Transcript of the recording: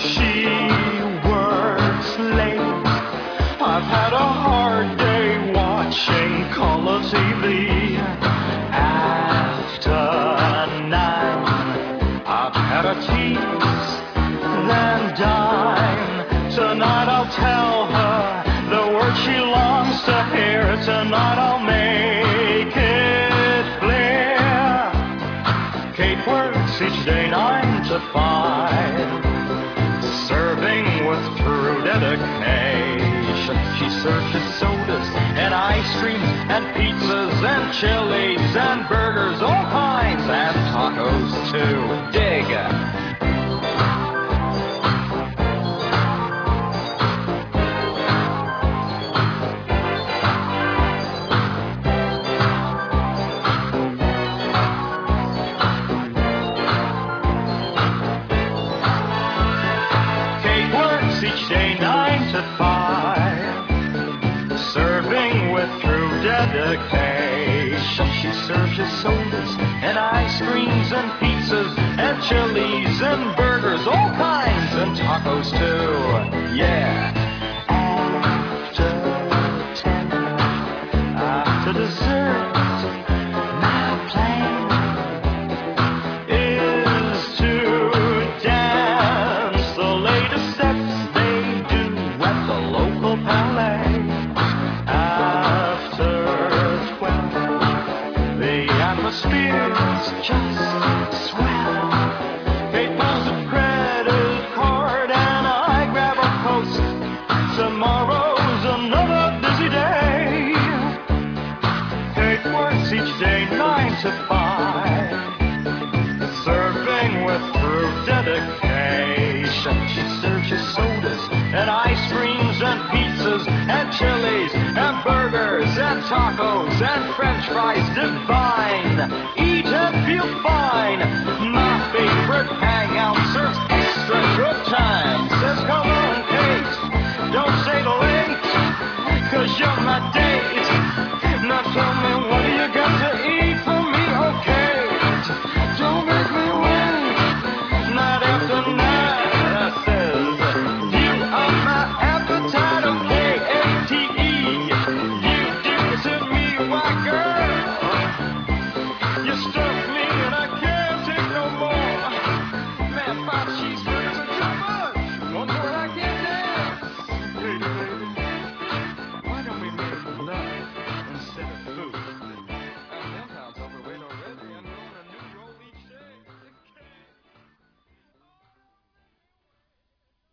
She works late. I've had a hard day watching color TV. After 9, I've had a tease, then dine. Tonight I'll tell her the words she longs to hear. Tonight I'll make it clear. Kate works each day 9 to 5, serving with true dedication. She serves us sodas and ice cream and pizzas and chilies and burgers, all kinds, and tacos too. Dig! Each day 9 to 5, serving with true dedication. She serves you sodas and ice creams and pizzas and chilies and burgers, all kinds, and tacos too. Yeah. After 10, after dessert, my plan is to dance the latest steps ballet. After 12, the atmosphere's just swell. Kate pulls a credit card and I grab a post. Tomorrow's another busy day. Kate works each day 9 to 5, serving with true dedication. She serves you sodas and ice creams and pizzas and chilies and burgers and tacos and french fries divine. Eat and feel fine. My favorite hangout serves